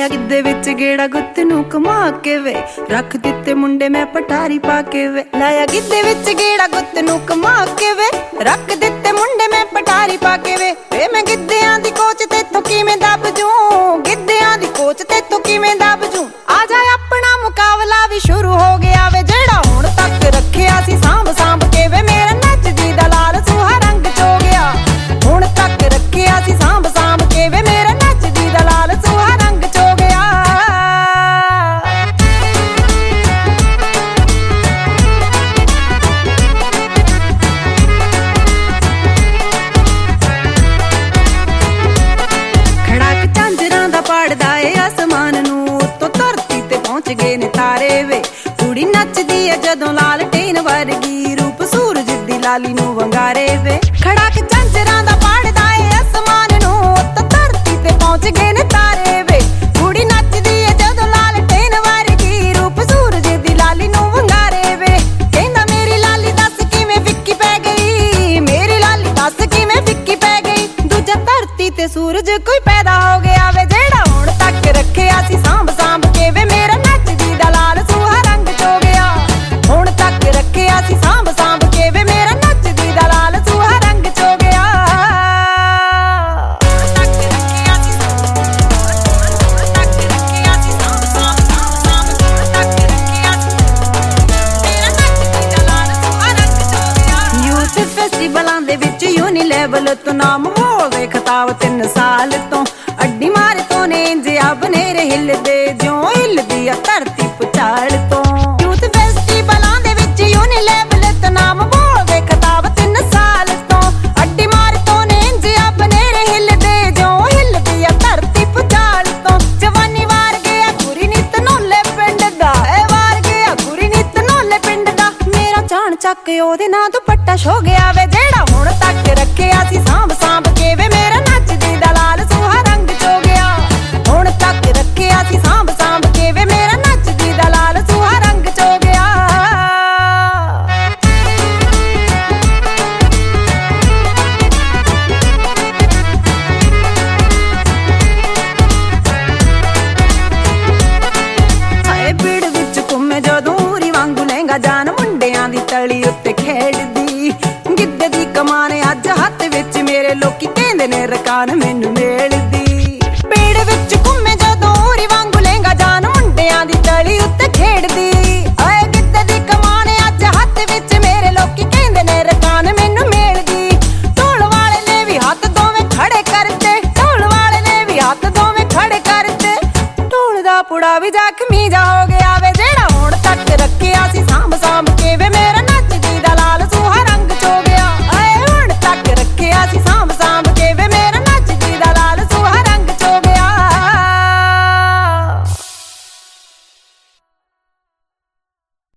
ਲਾਇਆ ਗਿੱਧੇ ਵਿੱਚ ਗੇੜਾ ਗੁੱਤ ਨੂੰ ਕਮਾ ਕੇ ਵੇ, ਰੱਖ ਦਿੱਤੇ ਮੁੰਡੇ ਮੈਂ ਪਟਾਰੀ ਪਾ ਕੇ ਵੇ। ਲਾਇਆ ਗਿੱਧੇ ਵਿੱਚ ਗੇੜਾ ਗੁੱਤ ਨੂੰ ਕਮਾ ਕੇ ਵੇ, ਰੱਖ ਦਿੱਤੇ ਮੁੰਡੇ ਮੈਂ ਪਟਾਰੀ ਪਾ ਕੇ ਵੇ। ਵੇ ਮੈਂ ਗਿੱਧਿਆਂ ਦੀ ਕੋਚ ਤੇਥੋਂ ਕਿਵੇਂ ਦੱਬ ਜੂ, ਗਿੱਧਿਆਂ ਦੀ ਕੋਚ ਤੇਥੋਂ ਕਿਵੇਂ ਦੱਬ ਜੂ। ਆ ਜਾ ਆਪਣਾ ਮੁਕਾਬਲਾ ਵੀ ਸ਼ੁਰੂ ਹੋ ਗਿਆ ਵੇ, ਜਿਹੜਾ ਹੁਣ ਤੱਕ ਰੱਖਿਆ ਸੀ ਸਾਂਭ ਸਾਂਭ ਕੇ ਵੇ। ਮੇਰਾ ਨੱਚਦੀ ਦਾ ਲਾਲ ਸੂਹਾ ਰੰਗ ਚੋ ਗਿਆ, ਹੁਣ ਤੱਕ ਰੱਖਿਆ ਸੀ ਸਾਂਭ ਸਾਂਭ ਕੇ ਵੇ। ਮੇਰਾ ਨੱਚਦੀ ਦਾ ਲਾਲ ਸੂਹਾ ਰੰਗ ਚੋ ਗਿਆ। ਖੜਾਕ ਝਾਂਜਰਾਂ ਦਾ ਪਾੜਦਾ ਏ ਆਸਮਾਨ ਨੂੰ, ਉੱਤੋਂ ਧਰਤੀ ਤੇ ਪਹੁੰਚ ਗਏ ਨੇ ਤਾਰੇ ਵੇ। ਕੁੜੀ ਨੱਚਦੀ ਏ ਜਦੋਂ ਲਾਲਟੇਨ ਵਰਗੀ, ਰੂਪ ਸੂਰਜ ਦੀ ਲਾਲੀ ਨੂੰ ਵੰਗਾਰੇ ਵੇ। ਖੜਾਕ ਝਾਂਜਰਾਂ ਦਾ ਪਾੜਦਾ ਏ ਆਸਮਾਨ ਨੂੰ, ਉੱਤੋਂ ਧਰਤੀ ਤੇ ਪਹੁੰਚ ਗਏ ਨੇ ਤਾਰੇ ਵੇ। ਕੁੜੀ ਨੱਚਦੀ ਏ ਜਦੋਂ ਲਾਲਟੇਨ ਵਰਗੀ, ਰੂਪ ਸੂਰਜ ਦੀ ਲਾਲੀ ਨੂੰ ਵੰਗਾਰੇ ਵੇ। ਕਹਿੰਦਾ ਮੇਰੀ ਲਾਲੀ ਦੱਸ ਕਿਵੇਂ ਫਿੱਕੀ ਪੈ ਗਈ, ਮੇਰੀ ਲਾਲੀ ਦੱਸ ਕਿਵੇਂ ਫਿੱਕੀ ਪੈ ਗਈ। ਦੂਜਾ ਧਰਤੀ ਤੇ ਸੂਰਜ ਕੋਈ ਪੈਦਾ ਹੋ ਗਿਆ ਵੇ, ਜਿਹੜਾ ਹੁਣ ਤੱਕ ਰੱਖਿਆ ਸੀ ਸਾਂਭ ਸਾਂਭ ਕੇ ਵੇ। ਮੇਰਾ ਨੱਚਦੀ ਦਾ ਲਾਲ ਸੂਹਾ ਰੰਗ ਚੋ ਗਿਆ, ਹੁਣ ਤੱਕ ਰੱਖਿਆ ਸੀ ਸਾਂਭ ਸਾਂਭ ਕੇ ਵੇ। ਮੇਰਾ ਨੱਚਦੀ ਦਾ ਲਾਲ ਸੂਹਾ ਰੰਗ ਚੋ ਗਿਆ। ਯੂਥ ਫੈਸਟੀਵਲਾਂ ਦੇ ਵਿੱਚ ਯੂਨੀਲੈਵਲ ਤੋਂ ਨਾਮ ਹੋਵੇ ਖਿਤਾਬ 3 ਸਾਲ ਤੋਂ। ਅੱਡੀ ਮਾਰ ਤੋਂ ਨੇ ਇੰਜਿਆ ਬਨੇਰੇ ਹਿੱਲਦੇ, ਜਿਉਂ ਹਿੱਲਦੀ ਆ ਧਰਤੀ ਪੁਚਾਲ ਤੋਂ। ਯੂਥ ਫੈਸਟੀਵਲਾਂ ਦੇ ਵਿੱਚ ਯੂਨੀਲੈਵਲ ਤੋਂ ਨਾਮ ਹੋਵੇ ਖਿਤਾਬ 3 ਸਾਲ ਤੋਂ। ਅੱਡੀ ਮਾਰ ਤੋਂ ਨੇ ਇੰਜਿਆ ਬਨੇਰੇ ਹਿੱਲਦੇ, ਜਿਉਂ ਹਿੱਲਦੀ ਆ ਧਰਤੀ ਪੁਚਾਲ ਤੋਂ। ਜਵਾਨੀ ਵਾਰ ਗਿਆ ਗੁਰੀ ਨਿੱਤ ਨੋਲੇ ਪਿੰਡ ਦਾ, ਇਹ ਵਾਰ ਗਿਆ ਗੁਰੀ ਨਿੱਤ ਨੋਲੇ ਪਿੰਡ ਦਾ। ਮੇਰਾ ਚਾਣ ਚੱਕ ਉਹਦੇ ਨਾਂ ਦੁਪੱਟਾ ਛੋ ਗਿਆ ਵੇ, ਜਿਹੜਾ ਹੁਣ ਤੱਕ ਰੱਖਿਆ ਸੀ ਸਾਂਭ ਸਾਂਭ ਕੇ ਵੇ। ਮੇਰਾ ਨੱਚਦੀ ਦਾ ਲਾਲ ਸੂਹਾ ਰੰਗ ਚੋ ਗਿਆ, ਹੁਣ ਤੱਕ ਰੱਖਿਆ ਸੀ ਸਾਂਭ ਸਾਂਭ ਕੇ ਵੇ। ਮੇਰਾ ਨੱਚਦੀ ਦਾ ਲਾਲ ਸੂਹਾ ਰੰਗ ਚੋ ਗਿਆ। ਹਾਏ ਪੀੜ ਵਿੱਚ ਘੁੰਮੇ ਜਦੋਂ ਊਰੀ ਵਾਂਗੂ ਲਹਿੰਗਾ, ਜਾਨ ਮੁੰਡਿਆਂ ਦੀ ਤਲੀ ਉੱਤੇ ਖੇਡਦੀ। ਗਿੱਧੇ ਦੀ ਕਮਾਨ ਅੱਜ ਹੱਥ ਵਿੱਚ ਮੇਰੇ, ਲੋਕੀ ਕਹਿੰਦੇ ਨੇ ਰਕਾਨ ਮੈਨੂੰ ਮੇਲਦੀ। ਪੀੜ ਵਿੱਚ ਘੁੰਮੇ ਜਦੋਂ ਊਰੀ ਵਾਂਗੂ ਲਹਿੰਗਾ, ਜਾਨ ਮੁੰਡਿਆਂ ਦੀ ਤਲੀ ਉੱਤੇ ਖੇਡਦੀ। ਓਏ ਗਿੱਧੇ ਦੀ ਕਮਾਨ ਅੱਜ ਹੱਥ ਵਿੱਚ ਮੇਰੇ, ਲੋਕੀ ਕਹਿੰਦੇ ਨੇ ਰਕਾਨ ਮੈਨੂੰ ਮੇਲਦੀ। ਢੋਲ ਵਾਲੇ ਨੇ ਵੀ ਹੱਥ ਦੋਵੇਂ ਖੜੇ ਕਰਤੇ, ਢੋਲ ਵਾਲੇ ਨੇ ਵੀ ਹੱਥ ਦੋਵੇਂ ਖੜੇ ਕਰਤੇ। ਢੋਲ ਦਾ ਪੁੜਾ ਵੀ ਜ਼ਖਮੀ ਜਾ ਹੋ ਗਿਆ।